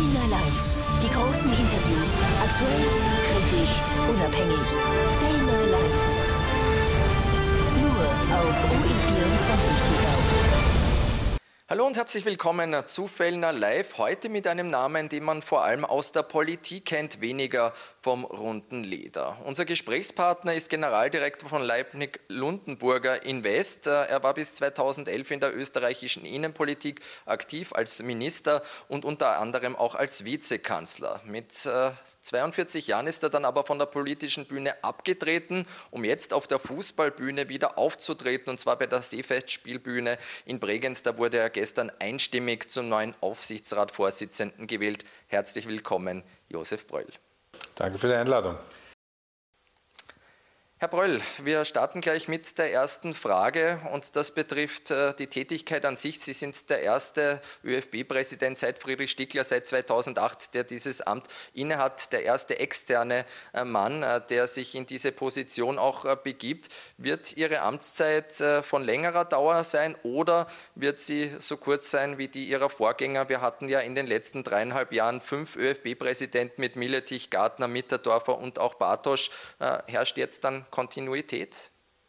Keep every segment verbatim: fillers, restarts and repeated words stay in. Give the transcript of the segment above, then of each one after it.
Fellner Live. Die großen Interviews. Aktuell, kritisch, unabhängig. Fellner Live. Nur auf O E vierundzwanzig T V. Hallo und herzlich willkommen zu Fellner Live. Heute mit einem Namen, den man vor allem aus der Politik kennt, weniger vom runden Leder. Unser Gesprächspartner ist Generaldirektor von Leibniz-Lundenburger Invest. Er war bis zweitausendelf in der österreichischen Innenpolitik aktiv als Minister und unter anderem auch als Vizekanzler. Mit zweiundvierzig Jahren ist er dann aber von der politischen Bühne abgetreten, um jetzt auf der Fußballbühne wieder aufzutreten, und zwar bei der Seefestspielbühne in Bregenz. Da wurde er gestern einstimmig zum neuen Aufsichtsratsvorsitzenden gewählt. Herzlich willkommen, Josef Bröll. Danke für die Einladung. Herr Bröll, wir starten gleich mit der ersten Frage und das betrifft äh, die Tätigkeit an sich. Sie sind der erste ÖFB-Präsident seit Friedrich Stickler, seit zweitausendacht, der dieses Amt innehat, der erste externe äh, Mann, äh, der sich in diese Position auch äh, begibt. Wird Ihre Amtszeit äh, von längerer Dauer sein oder wird sie so kurz sein wie die Ihrer Vorgänger? Wir hatten ja in den letzten dreieinhalb Jahren fünf ÖFB-Präsidenten mit Miletich, Gartner, Mitterdorfer und auch Bartosch. Äh, herrscht jetzt dann Kontinuität?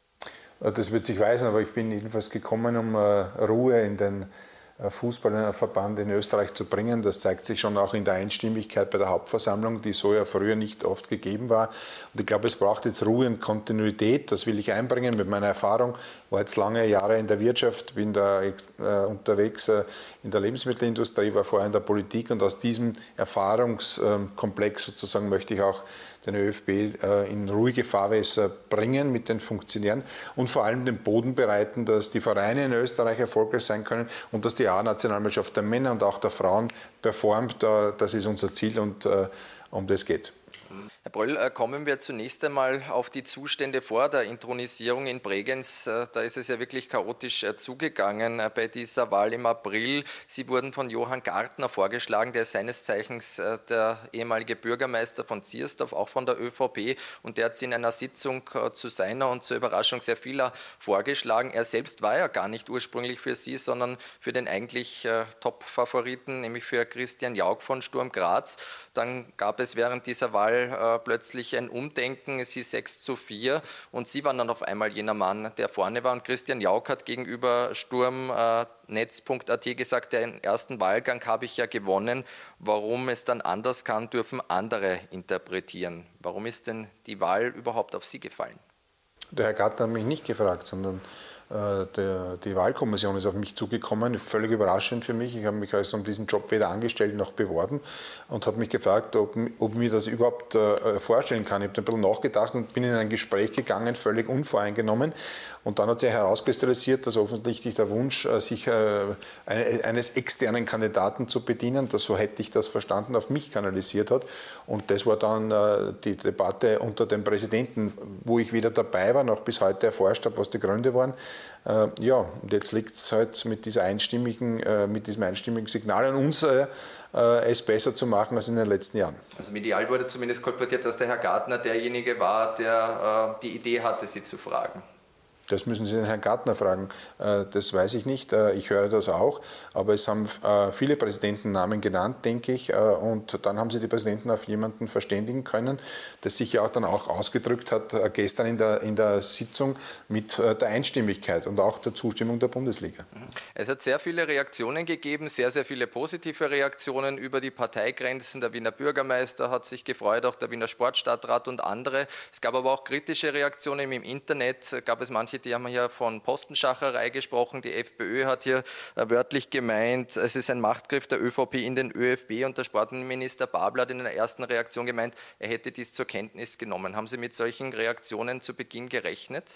Das wird sich weisen, aber ich bin jedenfalls gekommen, um Ruhe in den Fußballverband in Österreich zu bringen. Das zeigt sich schon auch in der Einstimmigkeit bei der Hauptversammlung, die so ja früher nicht oft gegeben war. Und ich glaube, es braucht jetzt Ruhe und Kontinuität. Das will ich einbringen mit meiner Erfahrung. Ich war jetzt lange Jahre in der Wirtschaft, bin da äh, unterwegs äh, in der Lebensmittelindustrie, war vorher in der Politik, und aus diesem Erfahrungskomplex sozusagen möchte ich auch den ÖFB äh, in ruhige Fahrwässer bringen mit den Funktionären und vor allem den Boden bereiten, dass die Vereine in Österreich erfolgreich sein können und dass die A-Nationalmannschaft der Männer und auch der Frauen performt. Das ist unser Ziel und äh, um das geht's. Herr Bröll, kommen wir zunächst einmal auf die Zustände vor der Inthronisierung in Bregenz. Da ist es ja wirklich chaotisch zugegangen bei dieser Wahl im April. Sie wurden von Johann Gartner vorgeschlagen, der seines Zeichens der ehemalige Bürgermeister von Ziersdorf, auch von der ÖVP. Und der hat sie in einer Sitzung zu seiner und zur Überraschung sehr vieler vorgeschlagen. Er selbst war ja gar nicht ursprünglich für Sie, sondern für den eigentlich Top-Favoriten, nämlich für Christian Jauch von Sturm Graz. Dann gab es während dieser Wahl äh, plötzlich ein Umdenken, es hieß sechs zu vier und Sie waren dann auf einmal jener Mann, der vorne war, und Christian Jauch hat gegenüber Sturmnetz punkt a t gesagt, den ersten Wahlgang habe ich ja gewonnen. Warum es dann anders kann, dürfen andere interpretieren. Warum ist denn die Wahl überhaupt auf Sie gefallen? Der Herr Gartner hat mich nicht gefragt, sondern äh, der, die Wahlkommission ist auf mich zugekommen, völlig überraschend für mich. Ich habe mich also um diesen Job weder angestellt noch beworben und habe mich gefragt, ob, ob mir das überhaupt äh, vorstellen kann. Ich habe ein bisschen nachgedacht und bin in ein Gespräch gegangen, völlig unvoreingenommen. Und dann hat sich herauskristallisiert, dass offensichtlich der Wunsch, äh, sich äh, eine, eines externen Kandidaten zu bedienen, das, so hätte ich das verstanden, auf mich kanalisiert hat. Und das war dann äh, die Debatte unter dem Präsidenten, wo ich weder dabei war, noch bis heute erforscht habe, was die Gründe waren. Äh, ja, und jetzt liegt es halt mit, dieser einstimmigen, äh, mit diesem einstimmigen Signal an uns, äh, äh, es besser zu machen als in den letzten Jahren. Also medial wurde zumindest kolportiert, dass der Herr Gartner derjenige war, der äh, die Idee hatte, Sie zu fragen. Das müssen Sie den Herrn Gartner fragen. Das weiß ich nicht. Ich höre das auch. Aber es haben viele Präsidentennamen genannt, denke ich. Und dann haben Sie die Präsidenten auf jemanden verständigen können, der sich ja auch dann auch ausgedrückt hat, gestern in der, in der Sitzung mit der Einstimmigkeit und auch der Zustimmung der Bundesliga. Es hat sehr viele Reaktionen gegeben, sehr, sehr viele positive Reaktionen über die Parteigrenzen. Der Wiener Bürgermeister hat sich gefreut, auch der Wiener Sportstadtrat und andere. Es gab aber auch kritische Reaktionen im Internet. Gab es manche, die haben hier von Postenschacherei gesprochen. Die FPÖ hat hier wörtlich gemeint, es ist ein Machtgriff der ÖVP in den ÖFB, und der Sportminister Babler hat in einer ersten Reaktion gemeint, er hätte dies zur Kenntnis genommen. Haben Sie mit solchen Reaktionen zu Beginn gerechnet?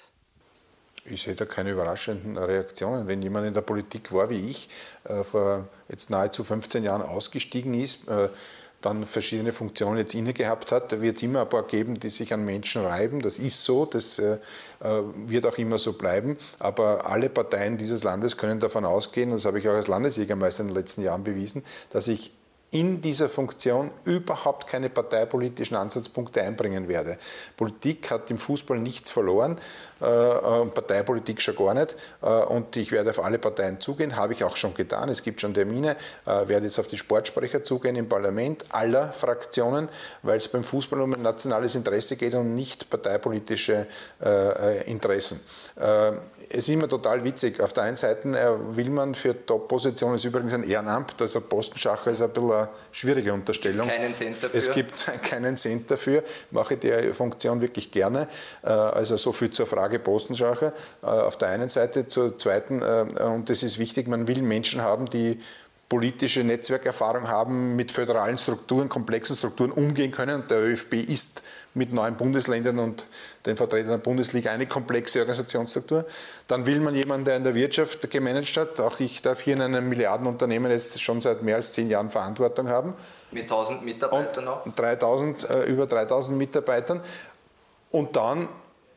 Ich sehe da keine überraschenden Reaktionen. Wenn jemand in der Politik war wie ich, äh, vor jetzt nahezu fünfzehn Jahren ausgestiegen ist, äh, dann verschiedene Funktionen jetzt inne gehabt hat, da wird es immer ein paar geben, die sich an Menschen reiben. Das ist so, das äh, wird auch immer so bleiben. Aber alle Parteien dieses Landes können davon ausgehen, das habe ich auch als Landesjägermeister in den letzten Jahren bewiesen, dass ich in dieser Funktion überhaupt keine parteipolitischen Ansatzpunkte einbringen werde. Politik hat im Fußball nichts verloren, äh, Parteipolitik schon gar nicht. Äh, und ich werde auf alle Parteien zugehen, habe ich auch schon getan. Es gibt schon Termine, äh, werde jetzt auf die Sportsprecher zugehen im Parlament aller Fraktionen, weil es beim Fußball um ein nationales Interesse geht und nicht parteipolitische äh, Interessen. Äh, es ist immer total witzig. Auf der einen Seite äh, will man für Top-Positionen, ist übrigens ein Ehrenamt, also Postenschacher ist ein bisschen eine schwierige Unterstellung. Keinen Cent dafür. Es gibt keinen Cent dafür, mache die Funktion wirklich gerne. Also so viel zur Frage Postenschacher. Auf der einen Seite, zur zweiten, und das ist wichtig, man will Menschen haben, die politische Netzwerkerfahrung haben, mit föderalen Strukturen, komplexen Strukturen umgehen können. Der ÖFB ist mit neun Bundesländern und den Vertretern der Bundesliga eine komplexe Organisationsstruktur. Dann will man jemanden, der in der Wirtschaft gemanagt hat. Auch ich darf hier in einem Milliardenunternehmen jetzt schon seit mehr als zehn Jahren Verantwortung haben. Mit tausend Mitarbeitern noch? dreitausend, äh, über dreitausend Mitarbeitern. Und dann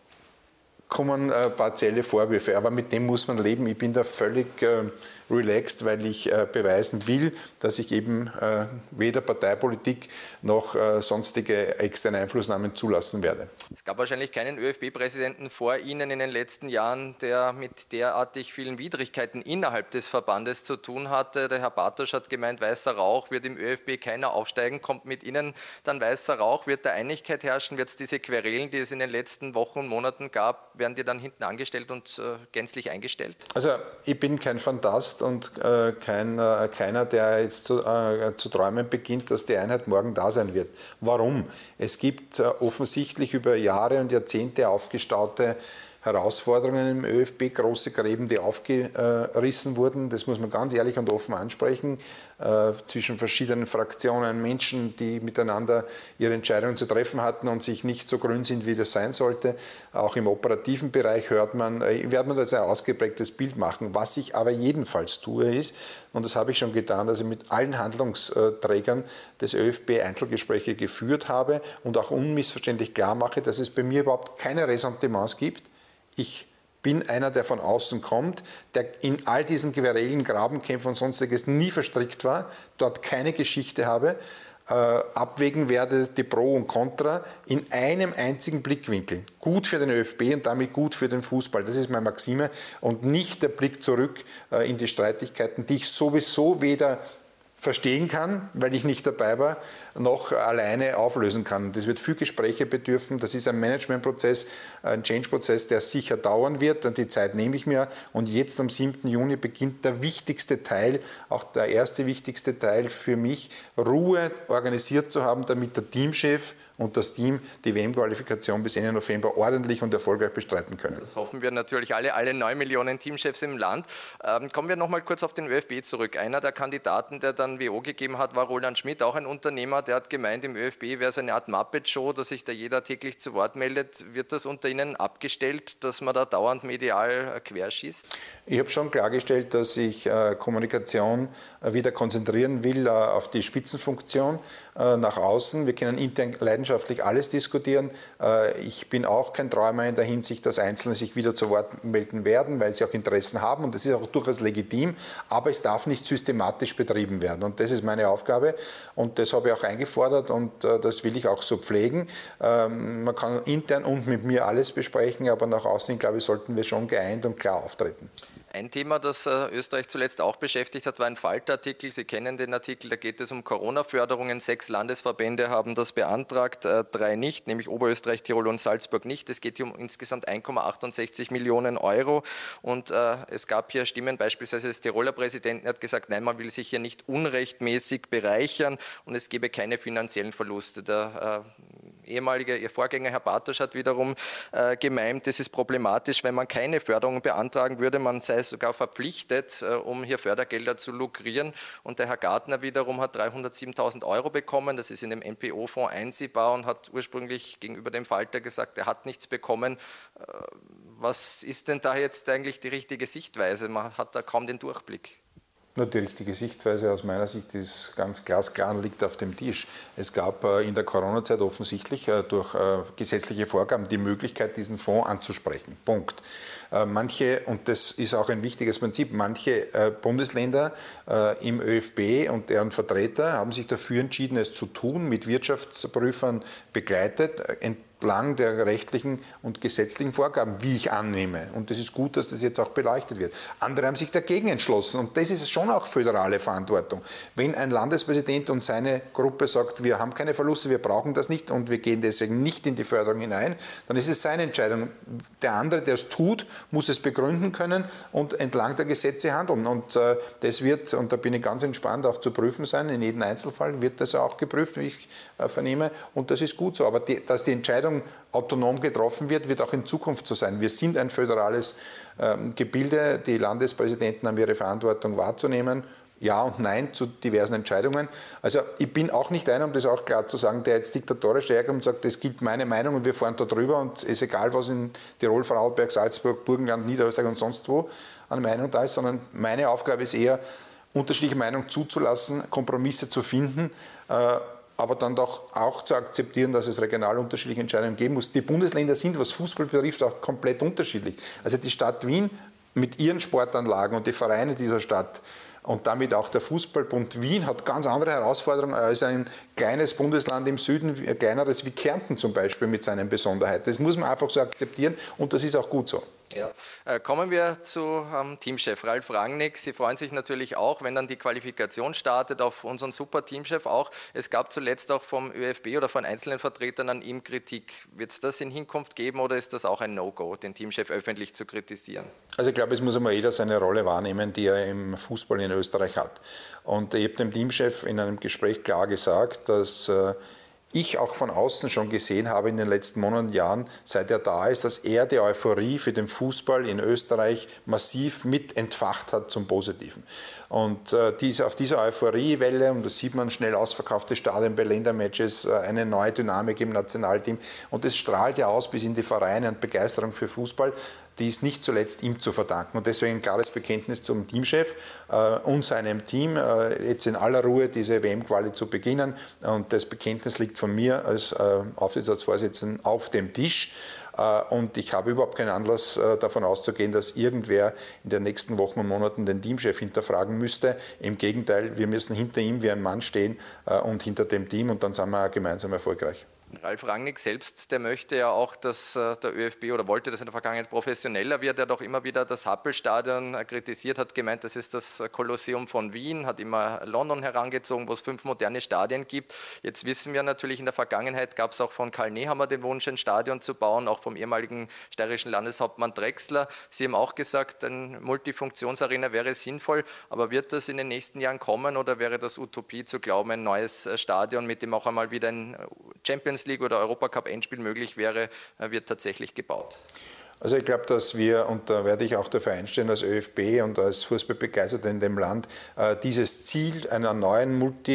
kommen äh, partielle Vorwürfe, aber mit dem muss man leben. Ich bin da völlig äh, relaxed, weil ich äh, beweisen will, dass ich eben äh, weder Parteipolitik noch äh, sonstige externe Einflussnahmen zulassen werde. Es gab wahrscheinlich keinen ÖFB-Präsidenten vor Ihnen in den letzten Jahren, der mit derartig vielen Widrigkeiten innerhalb des Verbandes zu tun hatte. Der Herr Bartosch hat gemeint, weißer Rauch, wird im ÖFB keiner aufsteigen, kommt mit Ihnen dann weißer Rauch, wird da Einigkeit herrschen, wird es diese Querelen, die es in den letzten Wochen und Monaten gab, werden die dann hinten angestellt und äh, gänzlich eingestellt? Also ich bin kein Fantast und äh, kein, äh, keiner, der jetzt zu, äh, zu träumen beginnt, dass die Einheit morgen da sein wird. Warum? Es gibt äh, offensichtlich über Jahre und Jahrzehnte aufgestaute Herausforderungen im ÖFB, große Gräben, die aufgerissen wurden. Das muss man ganz ehrlich und offen ansprechen. Äh, zwischen verschiedenen Fraktionen, Menschen, die miteinander ihre Entscheidungen zu treffen hatten und sich nicht so grün sind, wie das sein sollte. Auch im operativen Bereich hört man, äh, wird man da jetzt ein ausgeprägtes Bild machen. Was ich aber jedenfalls tue ist, und das habe ich schon getan, dass ich mit allen Handlungsträgern des ÖFB Einzelgespräche geführt habe und auch unmissverständlich klar mache, dass es bei mir überhaupt keine Ressentiments gibt. Ich bin einer, der von außen kommt, der in all diesen Querelen, Grabenkämpfen und sonstiges nie verstrickt war, dort keine Geschichte habe, äh, abwägen werde die Pro und Contra in einem einzigen Blickwinkel. Gut für den ÖFB und damit gut für den Fußball. Das ist meine Maxime und nicht der Blick zurück äh, in die Streitigkeiten, die ich sowieso weder verstehen kann, weil ich nicht dabei war, noch alleine auflösen kann. Das wird viel Gespräche bedürfen. Das ist ein Managementprozess, ein Change-Prozess, der sicher dauern wird. Und die Zeit nehme ich mir. Und jetzt am siebten Juni beginnt der wichtigste Teil, auch der erste wichtigste Teil für mich, Ruhe organisiert zu haben, damit der Teamchef und das Team die W M-Qualifikation bis Ende November ordentlich und erfolgreich bestreiten können. Das hoffen wir natürlich alle, alle neun Millionen Teamchefs im Land. Ähm, kommen wir noch mal kurz auf den ÖFB zurück. Einer der Kandidaten, der dann W O gegeben hat, war Roland Schmidt, auch ein Unternehmer. Der hat gemeint, im ÖFB wäre so eine Art Muppet-Show, dass sich da jeder täglich zu Wort meldet. Wird das unter Ihnen abgestellt, dass man da dauernd medial äh, querschießt? Ich habe schon klargestellt, dass ich äh, Kommunikation äh, wieder konzentrieren will äh, auf die Spitzenfunktion äh, nach außen. Wir können intern leidenschaftlich alles diskutieren. Äh, ich bin auch kein Träumer in der Hinsicht, dass Einzelne sich wieder zu Wort melden werden, weil sie auch Interessen haben und das ist auch durchaus legitim, aber es darf nicht systematisch betrieben werden und das ist meine Aufgabe und das habe ich auch eingefordert und äh, das will ich auch so pflegen. Ähm, man kann intern und mit mir alles besprechen, aber nach außen, glaube ich, sollten wir schon geeint und klar auftreten. Ein Thema, das äh, Österreich zuletzt auch beschäftigt hat, war ein Falter-Artikel. Sie kennen den Artikel, da geht es um Corona-Förderungen. Sechs Landesverbände haben das beantragt, äh, drei nicht, nämlich Oberösterreich, Tirol und Salzburg nicht. Es geht hier um insgesamt ein Komma achtundsechzig Millionen Euro. Und äh, es gab hier Stimmen, beispielsweise des Tiroler Präsidenten hat gesagt, nein, man will sich hier nicht unrechtmäßig bereichern und es gebe keine finanziellen Verluste. Der äh, ehemalige, Ihr Vorgänger, Herr Bartosch, hat wiederum äh, gemeint, es ist problematisch, wenn man keine Förderung beantragen würde, man sei sogar verpflichtet, äh, um hier Fördergelder zu lukrieren. Und der Herr Gartner wiederum hat dreihundertsiebentausend Euro bekommen, das ist in dem N P O-Fonds einsehbar und hat ursprünglich gegenüber dem Falter gesagt, er hat nichts bekommen. Äh, was ist denn da jetzt eigentlich die richtige Sichtweise? Man hat da kaum den Durchblick. Nur die richtige Sichtweise aus meiner Sicht ist ganz glasklar und liegt auf dem Tisch. Es gab in der Corona-Zeit offensichtlich durch gesetzliche Vorgaben die Möglichkeit, diesen Fonds anzusprechen. Punkt. Manche, und das ist auch ein wichtiges Prinzip, manche Bundesländer im ÖFB und deren Vertreter haben sich dafür entschieden, es zu tun, mit Wirtschaftsprüfern begleitet, entlang der rechtlichen und gesetzlichen Vorgaben, wie ich annehme. Und es ist gut, dass das jetzt auch beleuchtet wird. Andere haben sich dagegen entschlossen und das ist schon auch föderale Verantwortung. Wenn ein Landespräsident und seine Gruppe sagt, wir haben keine Verluste, wir brauchen das nicht und wir gehen deswegen nicht in die Förderung hinein, dann ist es seine Entscheidung. Der andere, der es tut, muss es begründen können und entlang der Gesetze handeln. Und äh, das wird, und da bin ich ganz entspannt, auch zu prüfen sein. In jedem Einzelfall wird das auch geprüft, wie ich äh, vernehme. Und das ist gut so. Aber die, dass die Entscheidung autonom getroffen wird, wird auch in Zukunft so sein. Wir sind ein föderales ähm, Gebilde. Die Landespräsidenten haben ihre Verantwortung wahrzunehmen. Ja und Nein zu diversen Entscheidungen. Also ich bin auch nicht einer, um das auch klar zu sagen, der jetzt diktatorisch herkommt und sagt, es gilt meine Meinung und wir fahren da drüber und es ist egal, was in Tirol, Vorarlberg, Salzburg, Burgenland, Niederösterreich und sonst wo an Meinung da ist, sondern meine Aufgabe ist eher, unterschiedliche Meinungen zuzulassen, Kompromisse zu finden, äh, aber dann doch auch zu akzeptieren, dass es regional unterschiedliche Entscheidungen geben muss. Die Bundesländer sind, was Fußball betrifft, auch komplett unterschiedlich. Also die Stadt Wien mit ihren Sportanlagen und die Vereine dieser Stadt und damit auch der Fußballbund Wien hat ganz andere Herausforderungen als ein kleines Bundesland im Süden, ein kleineres wie Kärnten zum Beispiel mit seinen Besonderheiten. Das muss man einfach so akzeptieren und das ist auch gut so. Ja. Äh, kommen wir zu ähm, Teamchef Ralf Rangnick. Sie freuen sich natürlich auch, wenn dann die Qualifikation startet, auf unseren super Teamchef auch. Es gab zuletzt auch vom ÖFB oder von einzelnen Vertretern an ihm Kritik. Wird es das in Hinkunft geben oder ist das auch ein No-Go, den Teamchef öffentlich zu kritisieren? Also ich glaube, es muss einmal jeder seine Rolle wahrnehmen, die er im Fußball in Österreich hat. Und ich habe dem Teamchef in einem Gespräch klar gesagt, dass äh, ich auch von außen schon gesehen habe in den letzten Monaten und Jahren, seit er da ist, dass er die Euphorie für den Fußball in Österreich massiv mit entfacht hat zum Positiven. Und äh, diese, auf dieser Euphoriewelle, und das sieht man, schnell ausverkaufte Stadien bei Ländermatches, äh, eine neue Dynamik im Nationalteam und es strahlt ja aus bis in die Vereine und Begeisterung für Fußball, die ist nicht zuletzt ihm zu verdanken. Und deswegen ein klares Bekenntnis zum Teamchef äh, und seinem Team, äh, jetzt in aller Ruhe diese W M-Quali zu beginnen. Und das Bekenntnis liegt von mir als äh, Aufsichtsratsvorsitzenden auf dem Tisch. Äh, und ich habe überhaupt keinen Anlass äh, davon auszugehen, dass irgendwer in den nächsten Wochen und Monaten den Teamchef hinterfragen müsste. Im Gegenteil, wir müssen hinter ihm wie ein Mann stehen äh, und hinter dem Team und dann sind wir gemeinsam erfolgreich. Ralf Rangnick selbst, der möchte ja auch, dass der ÖFB oder wollte, dass in der Vergangenheit professioneller wird. Er hat auch immer wieder das Happel-Stadion kritisiert, hat gemeint, das ist das Kolosseum von Wien, hat immer London herangezogen, wo es fünf moderne Stadien gibt. Jetzt wissen wir natürlich, in der Vergangenheit gab es auch von Karl Nehammer den Wunsch, ein Stadion zu bauen, auch vom ehemaligen steirischen Landeshauptmann Drechsler. Sie haben auch gesagt, ein Multifunktionsarena wäre sinnvoll, aber wird das in den nächsten Jahren kommen oder wäre das Utopie zu glauben, ein neues Stadion, mit dem auch einmal wieder ein Champions League oder Europacup-Endspiel möglich wäre, wird tatsächlich gebaut? Also ich glaube, dass wir, und da werde ich auch dafür einstehen als ÖFB und als Fußballbegeisterter in dem Land, dieses Ziel einer neuen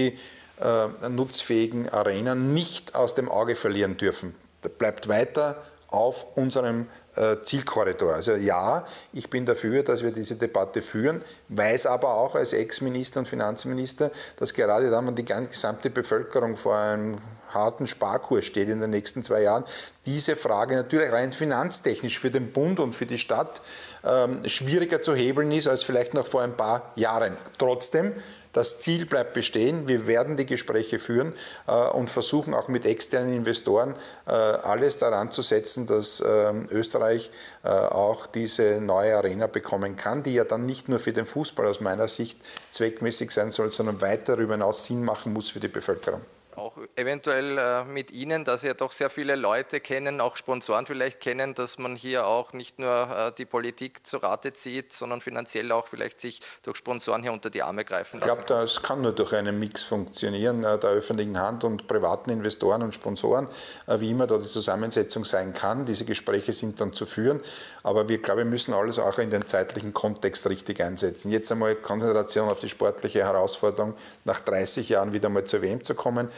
multi-nutzfähigen Arena nicht aus dem Auge verlieren dürfen. Das bleibt weiter auf unserem Zielkorridor. Also ja, ich bin dafür, dass wir diese Debatte führen, weiß aber auch als Ex-Minister und Finanzminister, dass gerade dann, wenn die gesamte Bevölkerung vor einem harten Sparkurs steht in den nächsten zwei Jahren, diese Frage natürlich rein finanztechnisch für den Bund und für die Stadt ähm, schwieriger zu hebeln ist als vielleicht noch vor ein paar Jahren. Trotzdem, das Ziel bleibt bestehen. Wir werden die Gespräche führen äh, und versuchen auch mit externen Investoren äh, alles daran zu setzen, dass äh, Österreich äh, auch diese neue Arena bekommen kann, die ja dann nicht nur für den Fußball aus meiner Sicht zweckmäßig sein soll, sondern weit darüber hinaus Sinn machen muss für die Bevölkerung. Auch eventuell äh, mit Ihnen, dass Sie ja doch sehr viele Leute kennen, auch Sponsoren vielleicht kennen, dass man hier auch nicht nur äh, die Politik zu Rate zieht, sondern finanziell auch vielleicht sich durch Sponsoren hier unter die Arme greifen lassen. Ich glaube, das kann nur durch einen Mix funktionieren, äh, der öffentlichen Hand und privaten Investoren und Sponsoren, äh, wie immer da die Zusammensetzung sein kann. Diese Gespräche sind dann zu führen, aber wir, glaube, wir müssen alles auch in den zeitlichen Kontext richtig einsetzen. Jetzt einmal Konzentration auf die sportliche Herausforderung, nach dreißig Jahren wieder mal zur W M zu kommen.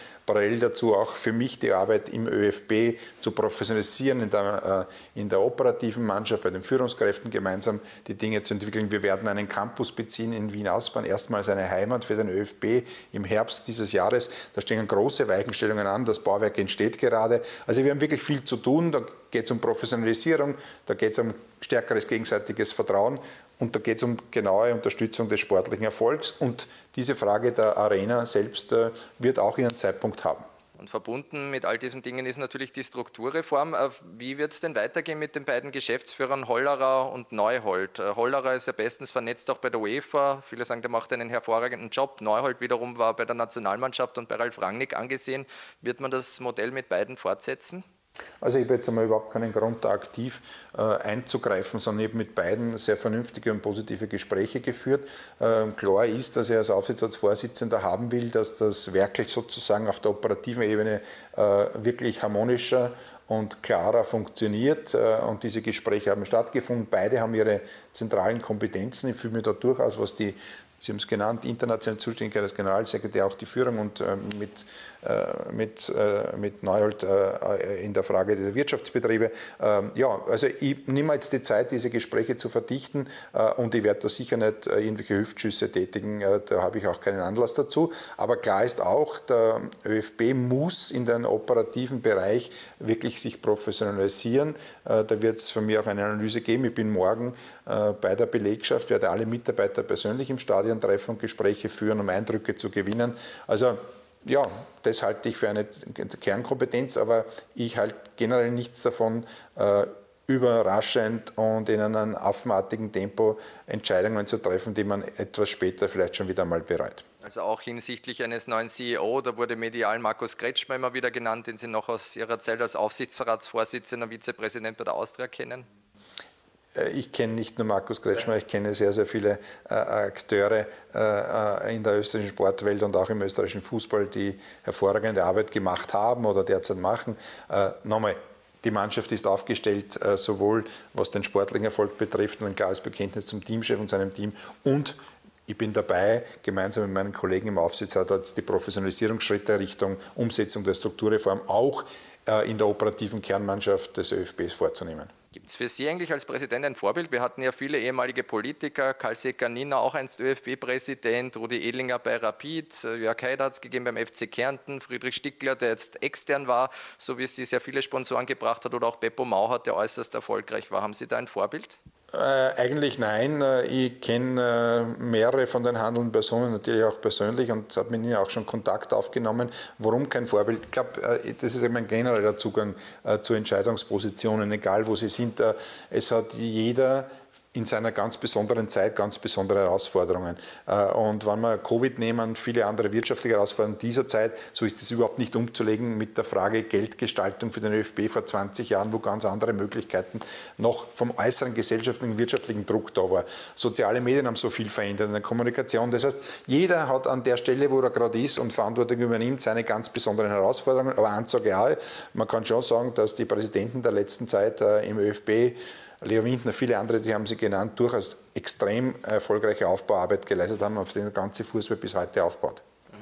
parallel dazu auch für mich die Arbeit im ÖFB zu professionalisieren, in der, äh, in der operativen Mannschaft, bei den Führungskräften gemeinsam die Dinge zu entwickeln. Wir werden einen Campus beziehen in Wien-Aspern, erstmals eine Heimat für den ÖFB im Herbst dieses Jahres. Da stehen große Weichenstellungen an, das Bauwerk entsteht gerade. Also wir haben wirklich viel zu tun, da geht es um Professionalisierung, da geht es um stärkeres gegenseitiges Vertrauen und da geht es um genaue Unterstützung des sportlichen Erfolgs und diese Frage der Arena selbst äh, wird auch ihren Zeitpunkt haben. Und verbunden mit all diesen Dingen ist natürlich die Strukturreform. Wie wird es denn weitergehen mit den beiden Geschäftsführern Hollerer und Neuhold? Hollerer ist ja bestens vernetzt auch bei der UEFA. Viele sagen, der macht einen hervorragenden Job. Neuhold wiederum war bei der Nationalmannschaft und bei Ralf Rangnick angesehen. Wird man das Modell mit beiden fortsetzen? Also ich habe jetzt einmal überhaupt keinen Grund, da aktiv äh, einzugreifen, sondern ich habe mit beiden sehr vernünftige und positive Gespräche geführt. Ähm, klar ist, dass er als Aufsichtsratsvorsitzender haben will, dass das Werkel sozusagen auf der operativen Ebene äh, wirklich harmonischer und klarer funktioniert. Äh, und diese Gespräche haben stattgefunden. Beide haben ihre zentralen Kompetenzen. Ich fühle mich da durchaus, was die Sie haben es genannt, internationale Zuständigkeit als Generalsekretär, auch die Führung und äh, mit, äh, mit, äh, mit Neuhold äh, in der Frage der Wirtschaftsbetriebe. Ähm, ja, also ich nehme jetzt die Zeit, diese Gespräche zu verdichten äh, und ich werde da sicher nicht äh, irgendwelche Hüftschüsse tätigen, äh, da habe ich auch keinen Anlass dazu. Aber klar ist auch, der ÖFB muss in den operativen Bereich wirklich sich professionalisieren. Äh, da wird es von mir auch eine Analyse geben. Ich bin morgen äh, bei der Belegschaft, werde alle Mitarbeiter persönlich im Stadion treffen und Gespräche führen, um Eindrücke zu gewinnen. Also ja, das halte ich für eine Kernkompetenz, aber ich halte generell nichts davon, äh, überraschend und in einem affenartigen Tempo Entscheidungen zu treffen, die man etwas später vielleicht schon wieder mal bereut. Also auch hinsichtlich eines neuen C E O, da wurde medial Markus Kretschmer immer wieder genannt, den Sie noch aus Ihrer Zeit als Aufsichtsratsvorsitzender, Vizepräsident bei der Austria kennen. Ich kenne nicht nur Markus Kretschmer, ich kenne sehr, sehr viele äh, Akteure äh, in der österreichischen Sportwelt und auch im österreichischen Fußball, die hervorragende Arbeit gemacht haben oder derzeit machen. Äh, nochmal, die Mannschaft ist aufgestellt, äh, sowohl was den sportlichen Erfolg betrifft, und ein klares Bekenntnis zum Teamchef und seinem Team, und ich bin dabei, gemeinsam mit meinen Kollegen im Aufsichtsrat jetzt die Professionalisierungsschritte Richtung Umsetzung der Strukturreform auch äh, in der operativen Kernmannschaft des ÖFBs vorzunehmen. Gibt es für Sie eigentlich als Präsident ein Vorbild? Wir hatten ja viele ehemalige Politiker, Karl Secker-Niner, auch einst ÖFB-Präsident, Rudi Ehlinger bei Rapid, Jörg Haider hat es gegeben beim F C Kärnten, Friedrich Stickler, der jetzt extern war, so wie sie sehr viele Sponsoren gebracht hat, oder auch Beppo Mauhat, der äußerst erfolgreich war. Haben Sie da ein Vorbild? Äh, eigentlich nein. Ich kenne äh, mehrere von den handelnden Personen natürlich auch persönlich und habe mit ihnen auch schon Kontakt aufgenommen. Warum kein Vorbild? Ich glaube, äh, das ist eben ein genereller Zugang äh, zu Entscheidungspositionen, egal wo sie sind. Äh, es hat jeder in seiner ganz besonderen Zeit ganz besondere Herausforderungen. Und wenn wir Covid nehmen, viele andere wirtschaftliche Herausforderungen dieser Zeit, so ist es überhaupt nicht umzulegen mit der Frage Geldgestaltung für den ÖFB vor zwanzig Jahren, wo ganz andere Möglichkeiten noch vom äußeren gesellschaftlichen und wirtschaftlichen Druck da war. Soziale Medien haben so viel verändert in der Kommunikation. Das heißt, jeder hat an der Stelle, wo er gerade ist und Verantwortung übernimmt, seine ganz besonderen Herausforderungen. Aber eins sage ich auch, man kann schon sagen, dass die Präsidenten der letzten Zeit im ÖFB, Leo Windner, viele andere, die haben Sie genannt, durchaus extrem erfolgreiche Aufbauarbeit geleistet haben, auf die der ganze Fußball bis heute aufbaut.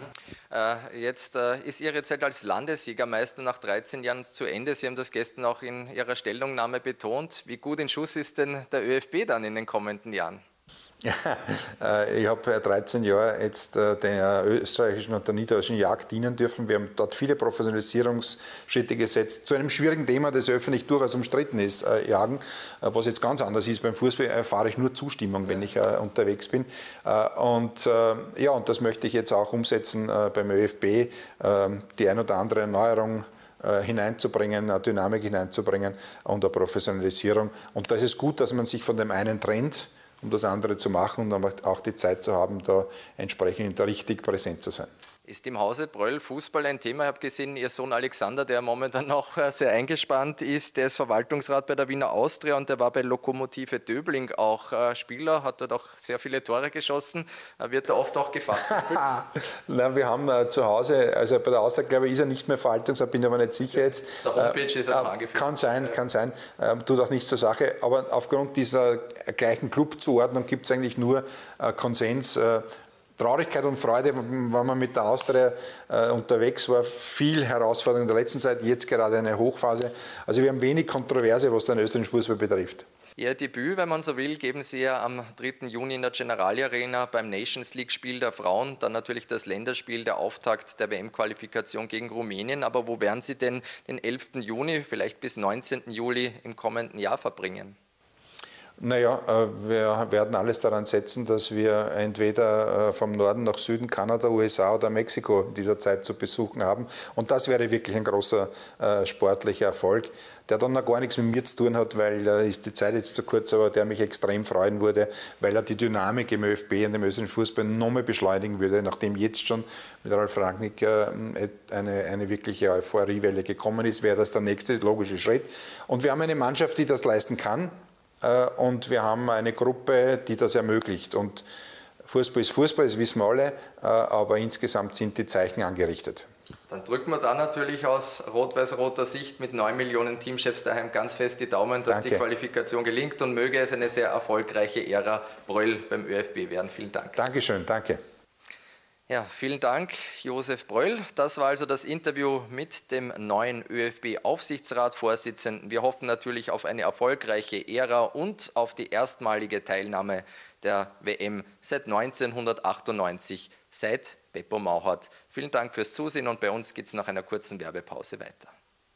Äh, jetzt äh, ist Ihre Zeit als Landesjägermeister nach dreizehn Jahren zu Ende. Sie haben das gestern auch in Ihrer Stellungnahme betont. Wie gut in Schuss ist denn der ÖFB dann in den kommenden Jahren? Ja, ich habe dreizehn Jahre jetzt der österreichischen und der niederösterreichischen Jagd dienen dürfen. Wir haben dort viele Professionalisierungsschritte gesetzt zu einem schwierigen Thema, das öffentlich durchaus umstritten ist, Jagen. Was jetzt ganz anders ist, beim Fußball erfahre ich nur Zustimmung, wenn ich unterwegs bin. Und ja, und das möchte ich jetzt auch umsetzen beim ÖFB, die ein oder andere Erneuerung hineinzubringen, eine Dynamik hineinzubringen und eine Professionalisierung. Und da ist es gut, dass man sich von dem einen trennt, um das andere zu machen und dann auch die Zeit zu haben, da entsprechend richtig präsent zu sein. Ist im Hause Bröll Fußball ein Thema? Ich habe gesehen, Ihr Sohn Alexander, der momentan noch sehr eingespannt ist, der ist Verwaltungsrat bei der Wiener Austria und der war bei Lokomotive Döbling auch Spieler, hat dort auch sehr viele Tore geschossen, wird da oft auch gefasst. Nein, wir haben äh, zu Hause, also bei der Austria, glaube ich, ist er nicht mehr Verwaltungsrat, bin aber nicht sicher jetzt. Der Homepage äh, ist er noch angeführt. Kann sein, kann sein, äh, tut auch nichts zur Sache, aber aufgrund dieser gleichen Clubzuordnung gibt es eigentlich nur äh, Konsens. Äh, Traurigkeit und Freude, wenn man mit der Austria äh, unterwegs war. Viel Herausforderung in der letzten Zeit, jetzt gerade eine Hochphase. Also wir haben wenig Kontroverse, was den österreichischen Fußball betrifft. Ihr Debüt, wenn man so will, geben Sie ja am dritten Juni in der Generali Arena beim Nations League-Spiel der Frauen, dann natürlich das Länderspiel, der Auftakt der W M-Qualifikation gegen Rumänien. Aber wo werden Sie denn den elften Juni, vielleicht bis neunzehnten Juli im kommenden Jahr verbringen? Naja, wir werden alles daran setzen, dass wir entweder vom Norden nach Süden, Kanada, U S A oder Mexiko in dieser Zeit zu besuchen haben. Und das wäre wirklich ein großer äh, sportlicher Erfolg, der dann noch gar nichts mit mir zu tun hat, weil äh, ist die Zeit jetzt zu kurz, aber der mich extrem freuen würde, weil er die Dynamik im ÖFB und dem österreichischen Fußball nochmal beschleunigen würde, nachdem jetzt schon mit Ralf Rangnick äh, eine, eine wirkliche Euphoriewelle gekommen ist, wäre das der nächste logische Schritt. Und wir haben eine Mannschaft, die das leisten kann. Und wir haben eine Gruppe, die das ermöglicht. Und Fußball ist Fußball, das wissen wir alle, aber insgesamt sind die Zeichen angerichtet. Dann drücken wir da natürlich aus rot-weiß-roter Sicht mit neun Millionen Teamchefs daheim ganz fest die Daumen, dass Danke. Die Qualifikation gelingt und möge es eine sehr erfolgreiche Ära Bröll beim ÖFB werden. Vielen Dank. Dankeschön, danke. Ja, vielen Dank, Josef Bröll. Das war also das Interview mit dem neuen ÖFB-Aufsichtsratsvorsitzenden. Wir hoffen natürlich auf eine erfolgreiche Ära und auf die erstmalige Teilnahme der W M seit neunzehnhundertachtundneunzig, seit Beppo Mauhardt. Vielen Dank fürs Zusehen und bei uns geht es nach einer kurzen Werbepause weiter.